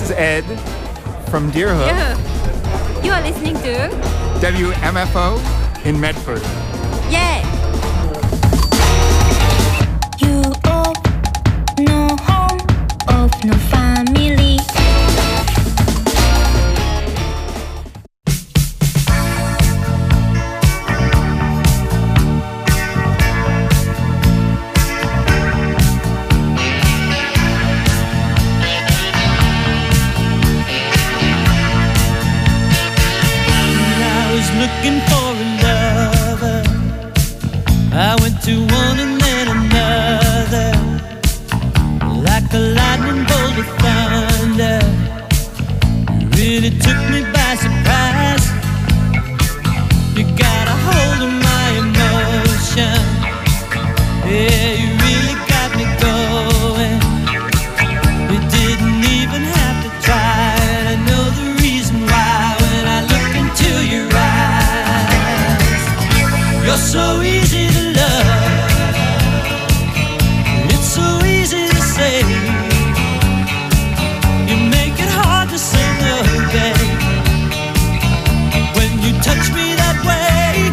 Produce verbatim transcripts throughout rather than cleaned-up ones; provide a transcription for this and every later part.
is Ed from Deerhook. Yeah. You are listening to W M F O in Medford. Yeah. You of no home, of no family. Looking for a lover, I went to one and then another, like a lightning bolt of thunder. You really took me by surprise. You got a hold of my emotion. Yeah, you really got me going. You didn't even have to try, and I know the reason why when I look into your eyes. You're so easy to love. It's so easy to say. You make it hard to say no, babe. When you touch me that way,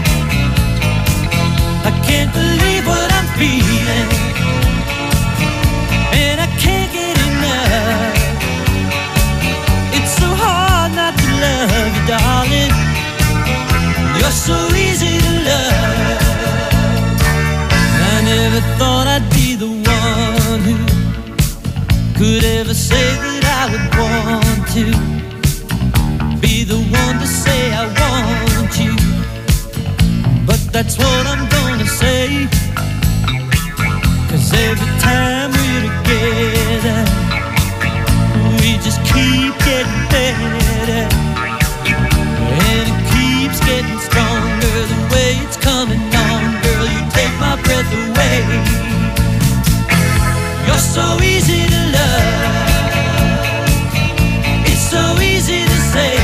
I can't believe what I'm feeling, and I can't get enough. It's so hard not to love you, darling. You're so easy to love. I never thought I'd be the one who could ever say that I would want to be the one to say I want you. But that's what I'm gonna say, 'cause every time we're together, we just keep getting better. And it keeps getting stronger, the way it's coming on. Girl, you take my breath away. You're so easy to love. It's so easy to say.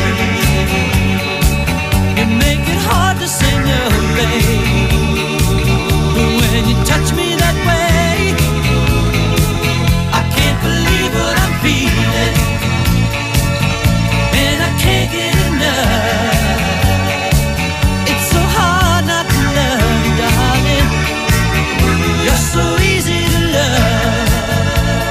You make it hard to say no, babe. But when you touch me that way, I can't believe what I'm feeling, and I can't get enough. It's so hard not to love you, darling. You're so easy to love.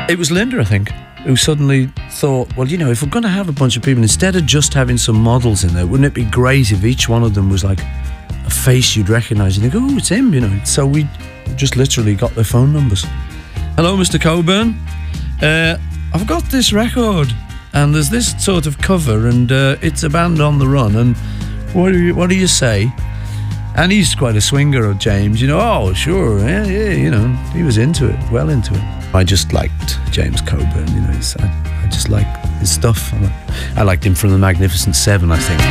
It was Linda, I think, who suddenly thought, well, you know, if we're going to have a bunch of people, instead of just having some models in there, wouldn't it be great if each one of them was like a face you'd recognise? And you go, oh, it's him, you know. So we just literally got their phone numbers. Hello, Mister Coburn. Uh, I've got this record, and there's this sort of cover, and uh, it's a band on the run, and what do you, what do you say? And he's quite a swinger of James, you know. Oh, sure, yeah, yeah, you know. He was into it, well into it. I just liked James Coburn, you know. He's, I, I just like his stuff. I liked him from the Magnificent Seven, I think.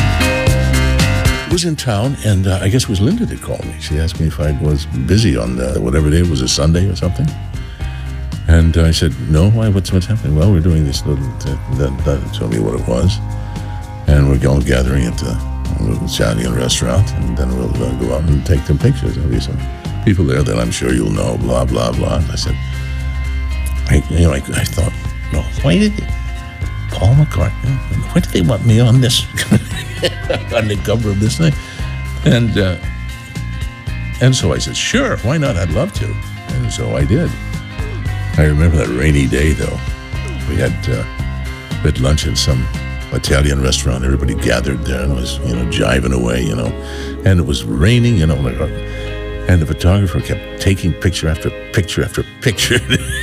I was in town, and uh, I guess it was Linda that called me. She asked me if I was busy on the, whatever day, it was a Sunday or something. And uh, I said, no, why, what's, what's happening? Well, we're doing this little, that, that told me what it was. And we're going gathering at the Italian restaurant, and then we'll uh, go out and take them pictures. There'll be some people there that I'm sure you'll know, blah, blah, blah. And I said, I, you know, I, I thought, no, why did they, Paul McCartney, why did they want me on this, on the cover of this thing? And, uh, and so I said, sure, why not? I'd love to. And so I did. I remember that rainy day, though. We had, uh, we had lunch at some Italian restaurant. Everybody gathered there and was, you know, jiving away, you know. And it was raining, you know, like, and the photographer kept taking picture after picture after picture.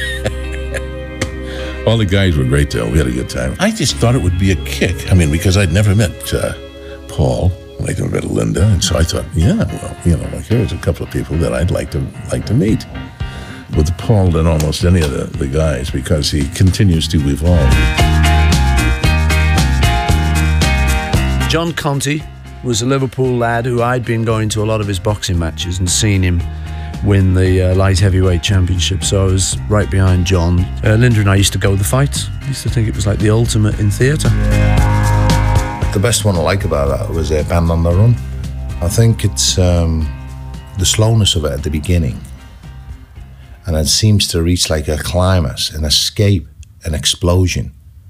All the guys were great, though. We had a good time. I just thought it would be a kick. I mean, because I'd never met uh, Paul, I'd never met Linda, and so I thought, yeah, well, you know, like here's a couple of people that I'd like to like to meet. With Paul than almost any of the, the guys, because he continues to evolve. John Conti was a Liverpool lad who I'd been going to a lot of his boxing matches and seen him win the uh, light heavyweight championship, so I was right behind John. Uh, Linda and I used to go to the fights. I used to think it was like the ultimate in theatre. The best one I like about that was uh, Band on the Run. I think it's um, the slowness of it at the beginning, and it seems to reach like a climax, an escape, an explosion.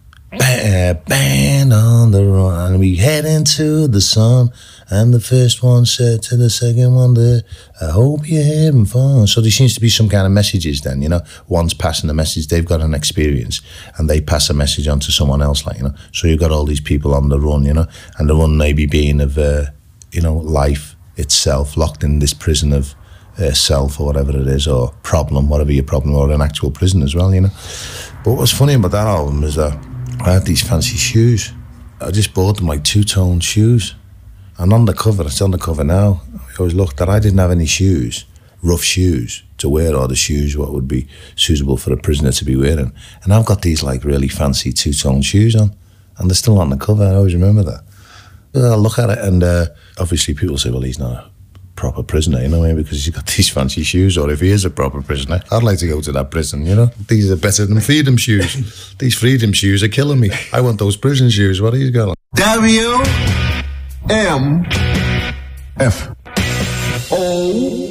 Band on the run, and we head into the sun. And the first one said to the second one, that I hope you're having fun. So there seems to be some kind of messages then, you know. One's passing the message, they've got an experience, and they pass a message on to someone else, like, you know. So you've got all these people on the run, you know, and the run maybe being of, uh, you know, life itself, locked in this prison of uh, self or whatever it is, or problem, whatever your problem, or an actual prison as well, you know. But what was funny about that album is that I had these fancy shoes. I just bought them like two-tone shoes. And on the cover, it's on the cover now, I always looked that I didn't have any shoes, rough shoes, to wear, or the shoes what would be suitable for a prisoner to be wearing. And I've got these like really fancy two-tone shoes on, and they're still on the cover. I always remember that. I look at it, and uh, obviously people say, well, he's not a proper prisoner, you know what I mean, because he's got these fancy shoes, or if he is a proper prisoner, I'd like to go to that prison, you know. These are better than freedom shoes. These freedom shoes are killing me. I want those prison shoes. What are you got on? W M F O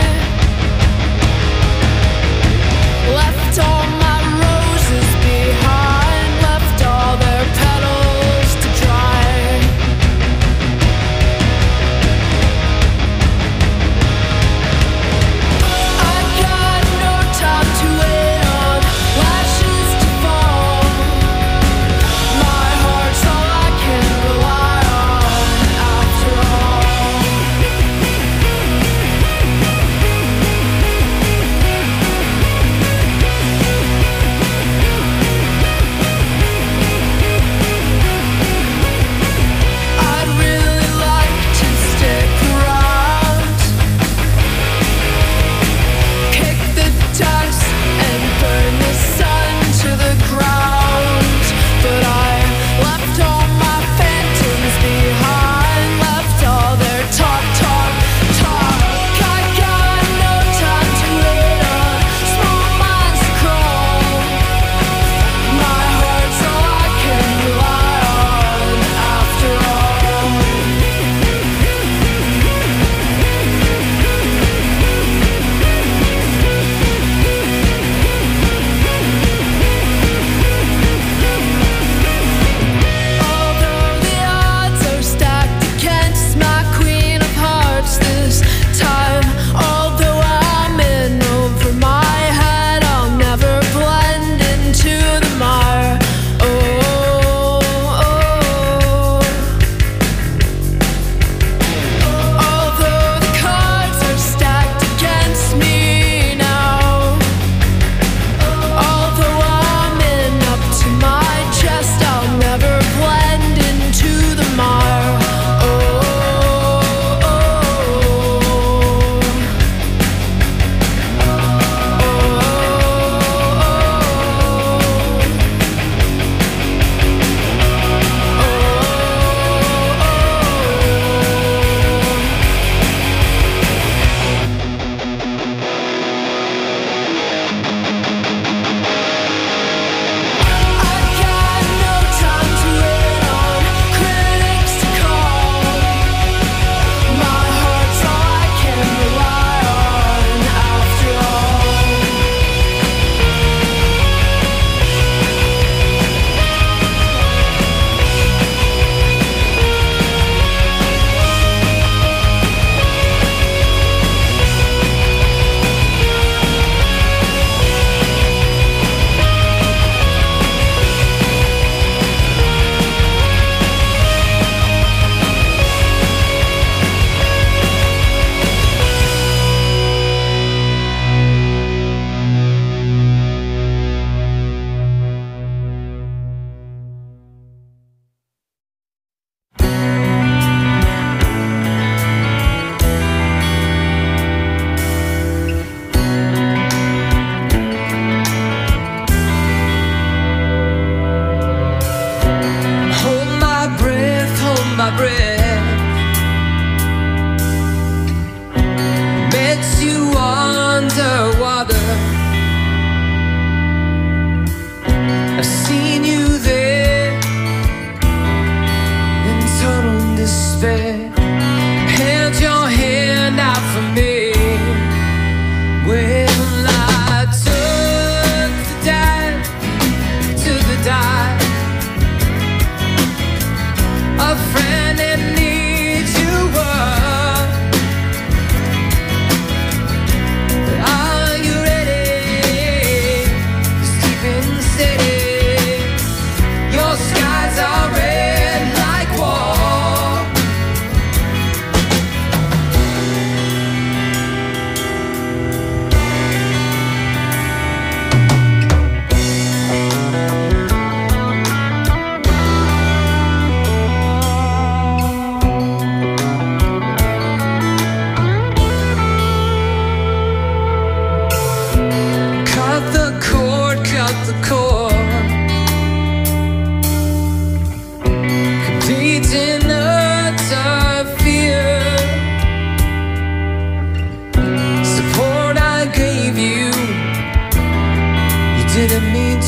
Left all my roses behind.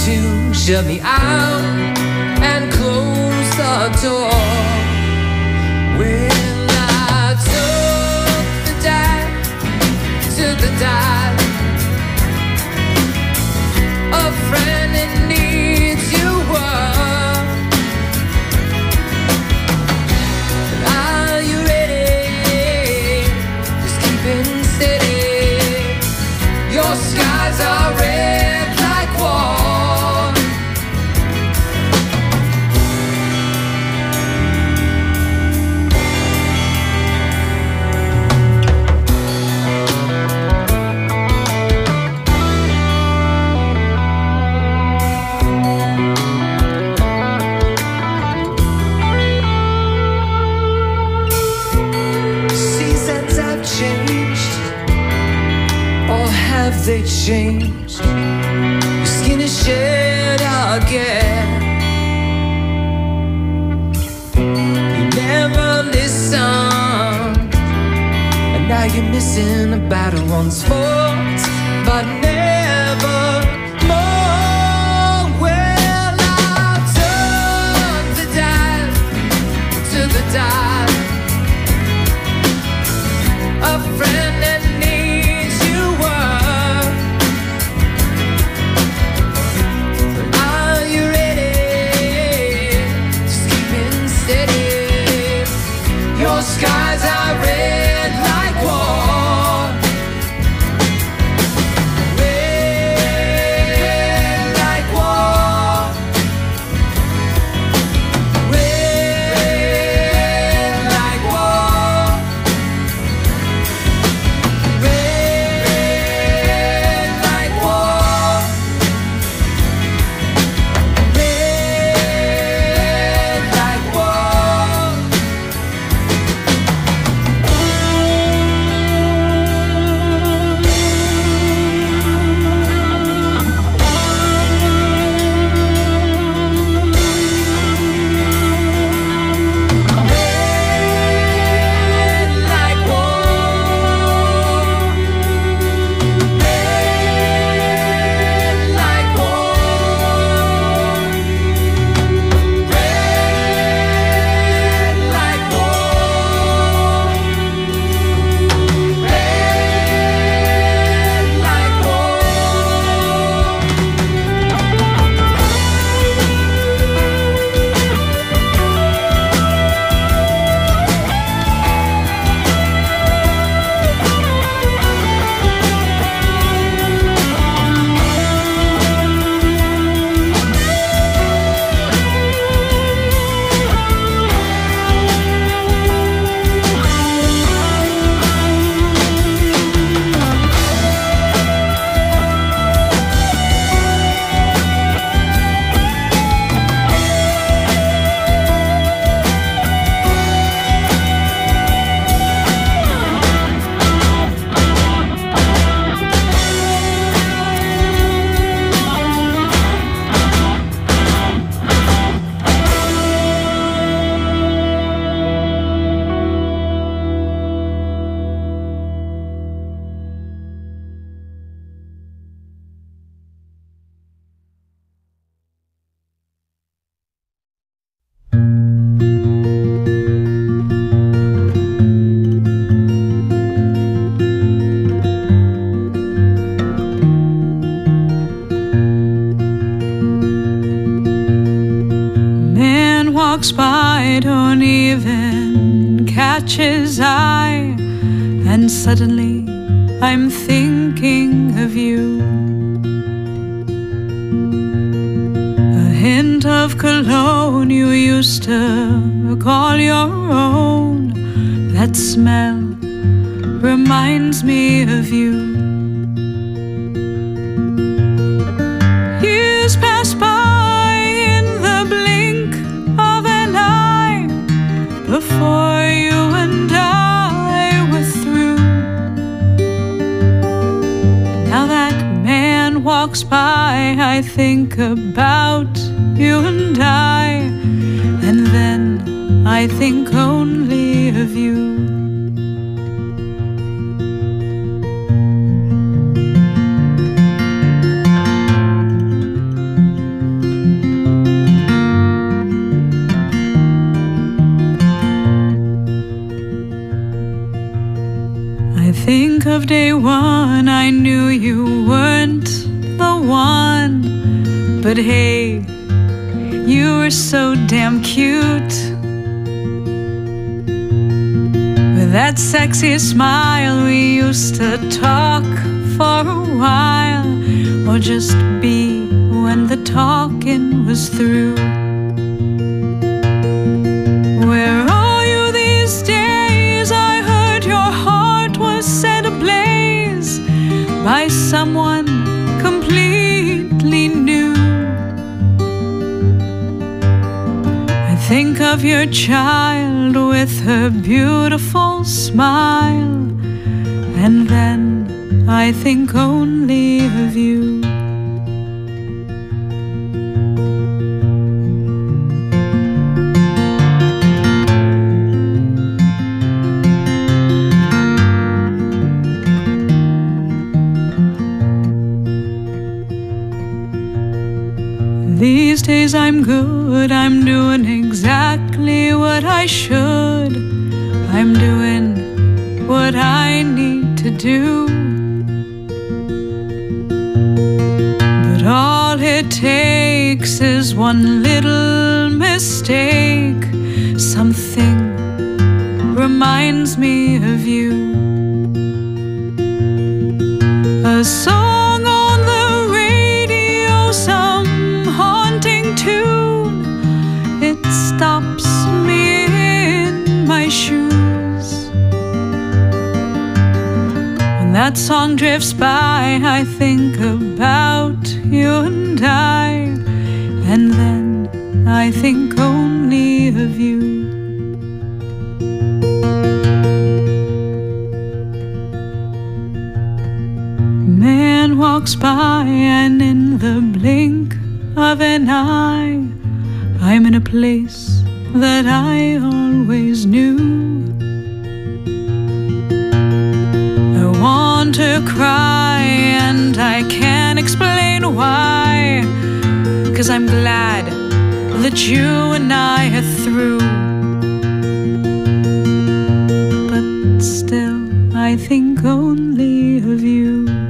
to shut me out and close the door. When I took the dive, took the dive, a friend in need you were. Are you ready? Just keeping steady. Your skies are red like war. Seasons have changed, or have they changed? Your skin is shed again. You never listened, and now you're missing a battle once fought, but never more. Well, I took the dive, took the dive, a friend that needs you were. Are you ready? Just keeping steady. Your skies are red like war. Red like war. Red like war. Red like war. Red like war. Red like war. Red like war. Red like war. Red like war. Man walks by, don't even catch his eye, and suddenly I'm thinking of you. A hint of cologne you used to call your own, that smell reminds me of you. Years pass by in the blink of an eye, before you and I were through. Now that man walks by, I think about you and I, and then I think only of you. day one I knew you weren't the one. But hey, you were so damn cute. With that sexy smile, we used to talk for a while, or just be when the talking was through. Where are you these days? I heard your heart was set ablaze by someone completely new. I think of your child with her beautiful smile, and then I think only of you. These days I'm good, I'm doing exactly what I should. I'm doing what I need to do. But all it takes is one little mistake. Something reminds me of you. A song on the radio, some haunting tune. It stops me in my shoes. When that song drifts by, I think about you and I, and then I think only of you. Man walks by, and in the blink of an eye, I'm in a place that I always knew. I want to cry, and I can't explain why, 'cause I'm glad that you and I are through. But still, I think only of you.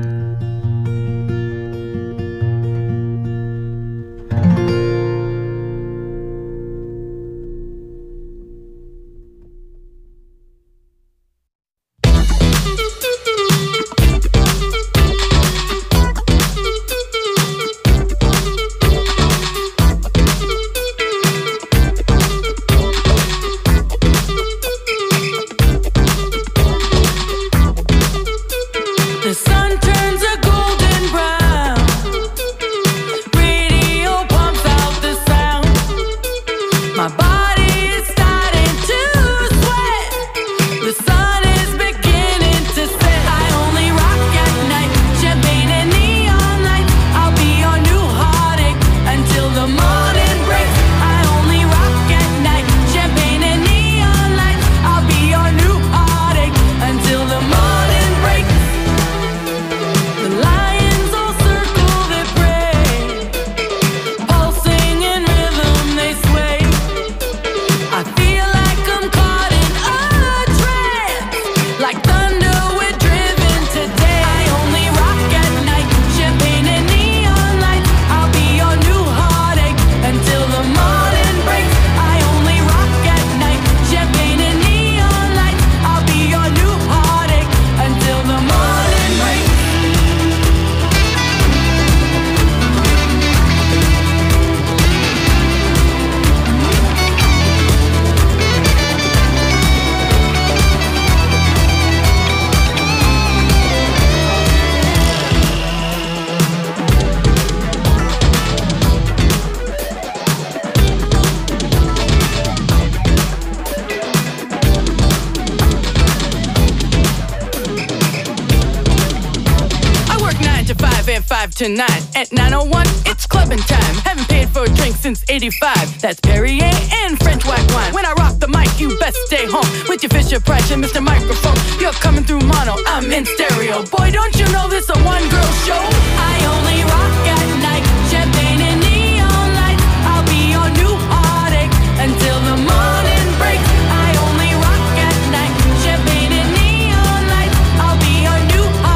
To nine. At nine oh one, it's clubbing time. Haven't paid for a drink since eighty-five. That's Perrier and French white wine. When I rock the mic, you best stay home with your Fisher Price and Mister Microphone. You're coming through mono, I'm in stereo. Boy, don't you know this a one-girl show? I only rock at night. Champagne and neon lights. I'll be your new heartache until the morning breaks. I only rock at night. Champagne and neon lights. I'll be your new heartache.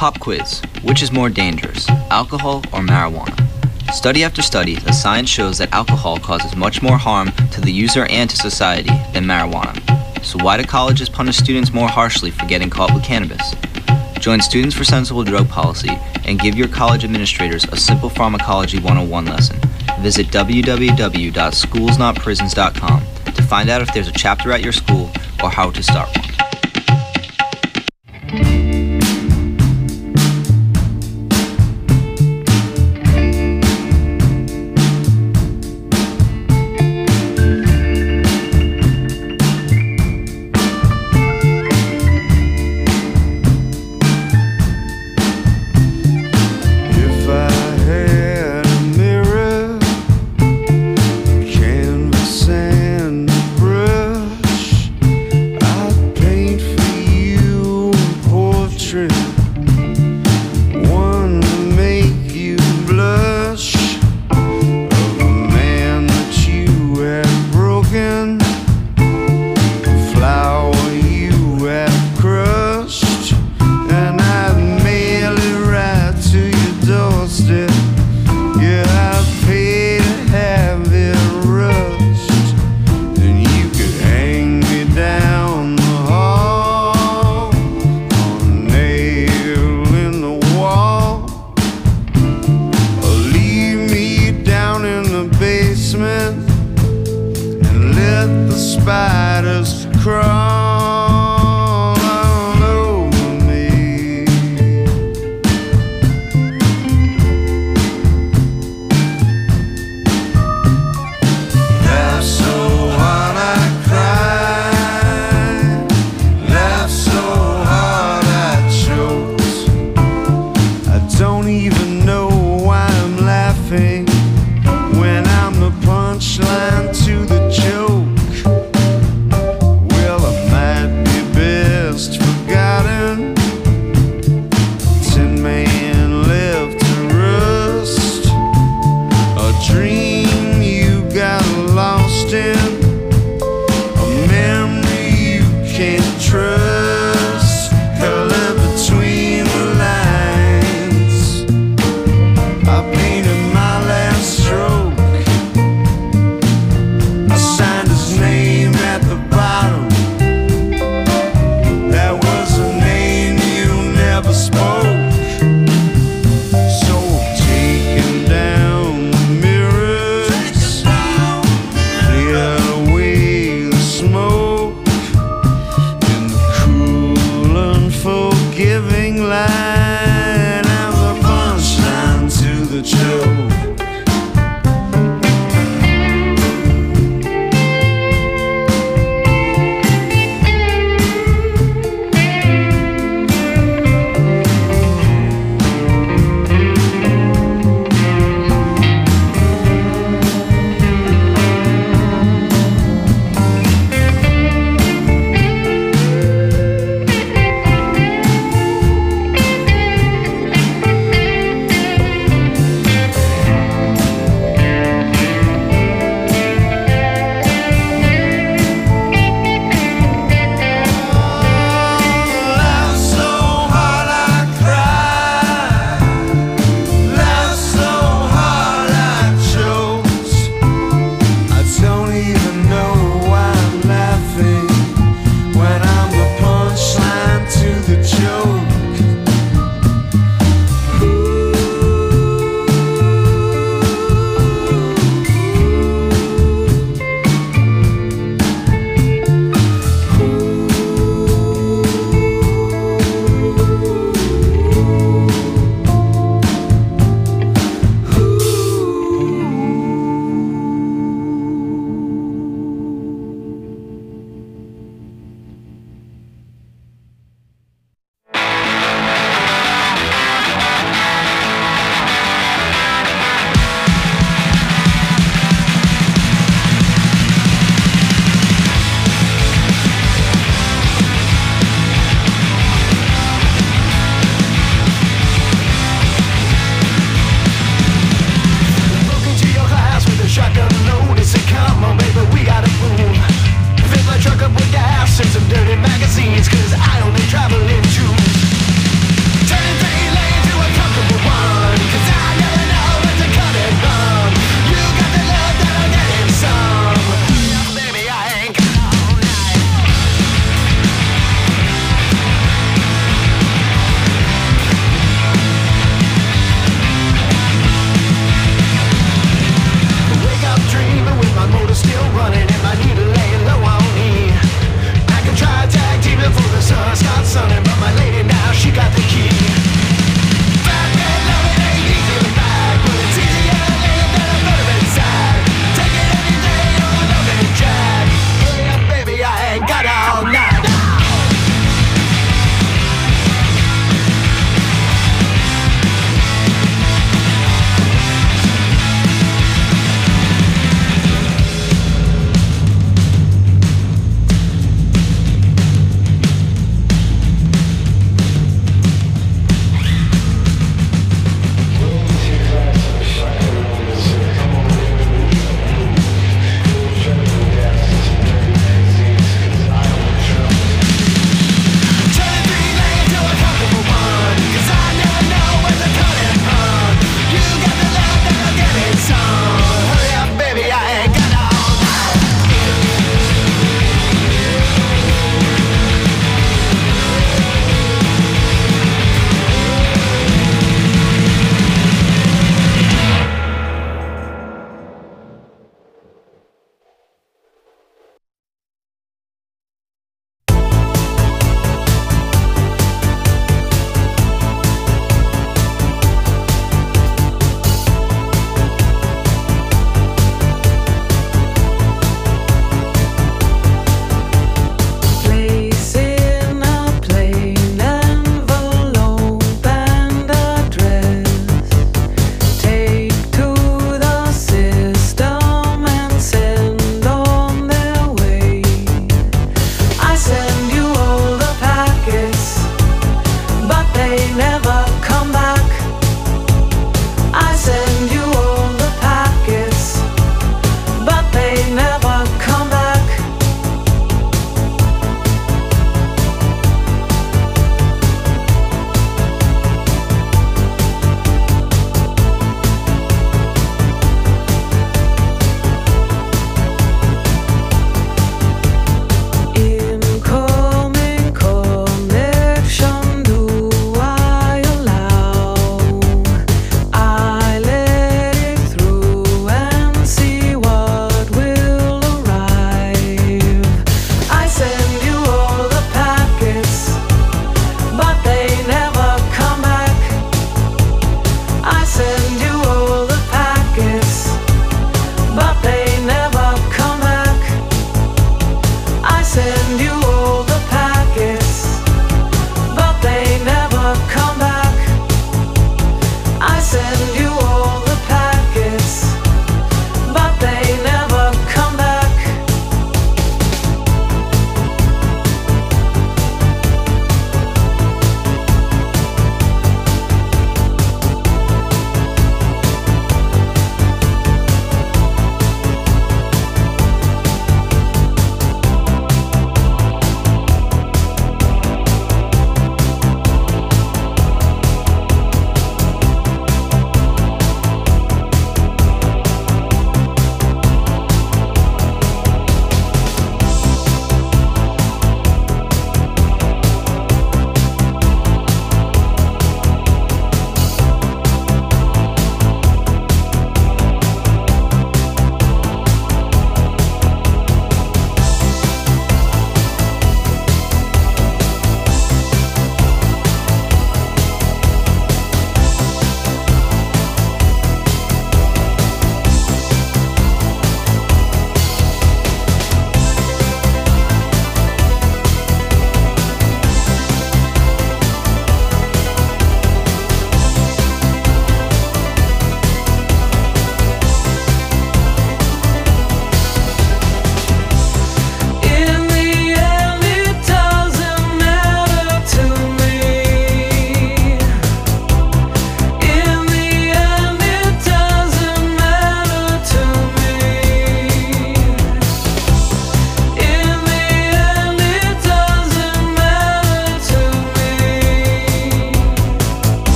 Pop quiz. Which is more dangerous, alcohol or marijuana? Study after study, the science shows that alcohol causes much more harm to the user and to society than marijuana. So why do colleges punish students more harshly for getting caught with cannabis? Join Students for Sensible Drug Policy and give your college administrators a simple pharmacology one oh one lesson. Visit w w w dot schools not prisons dot com to find out if there's a chapter at your school or how to start one. When I'm the punchline to the joke, well, I'm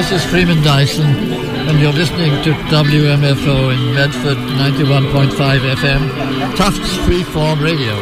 this is Freeman Dyson, and you're listening to W M F O in Medford, ninety-one point five F M, Tufts Freeform Radio.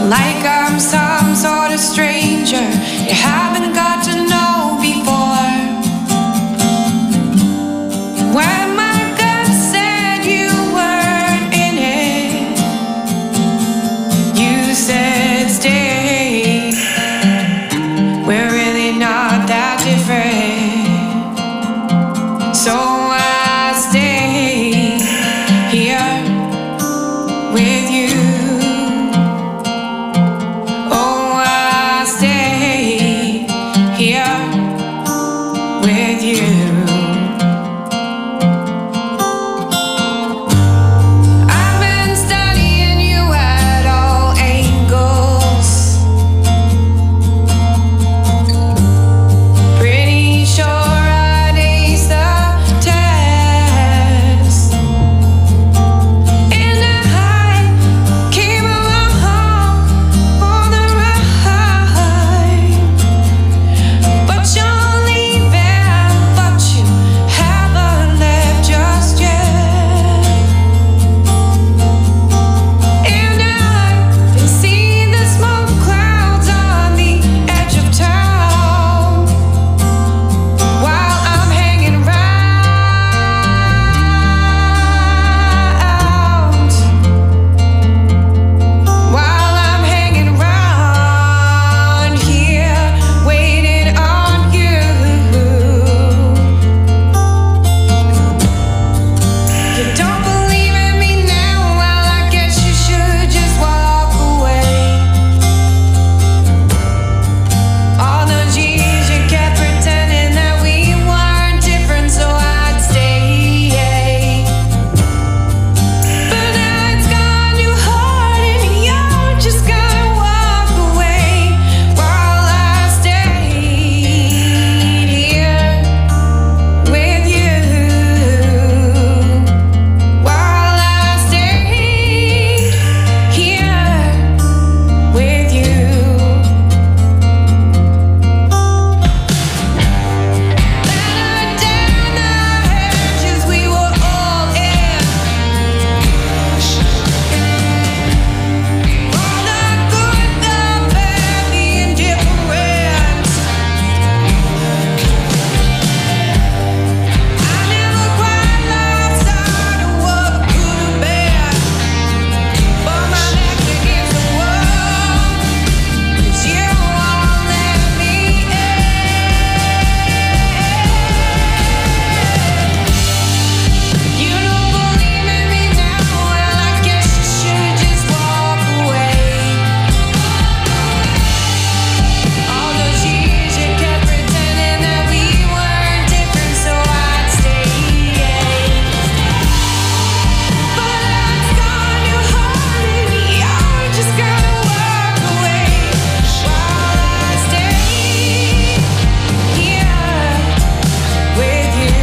like I'm some sort of stranger you haven't got to know before. When my gut said you weren't in it, you said stay. We're really not that different, so I stay here with you. Oh, I stay here with you. I've been studying you at all angles. Pretty sure I'd ace the test. And I came along for the ride, but you're leaving, but you haven't left just yet. And I can see the smoke clouds on the edge of town while I'm hanging round, while I'm hanging round here waiting on you. You don't believe in me now, well I guess you should just walk away. All those years you kept pretending that we weren't different, so I'd stay. But now it's gone too hard and you're just gonna walk away while I stayed here with you. While I stayed here with you. Better down the hedges we were all in. All the good, the bad, the indifferent. I never quite lost sight of what could have been, but my back's against the wall, 'cause you won't let me in. You don't believe in me now, well I guess you should just walk away. All those years you kept pretending that we weren't different, so I'd stay. But it's gone too hard and you're just gonna walk away while I stay here with you.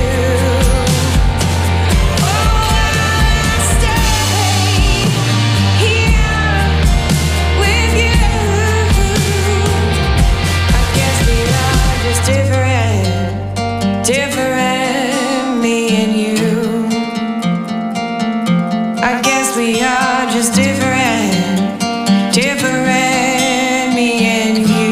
Oh, I stay here with you. I guess we are just different, different, me and you. I guess we are just different, different, me and you.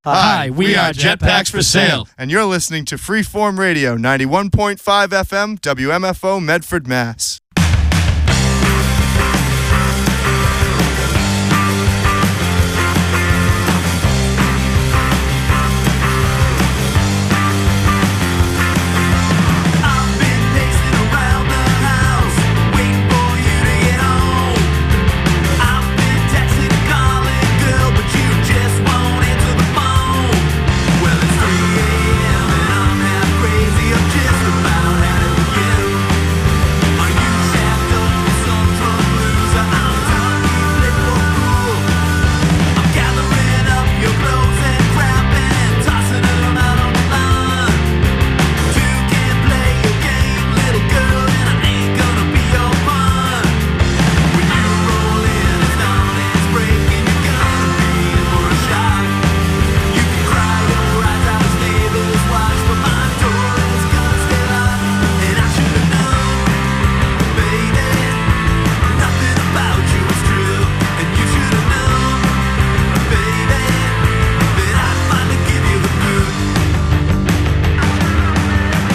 Hi, we are Jetpacks for Sale. And you're listening to Freeform Radio, ninety-one point five F M, W M F O, Medford, Mass.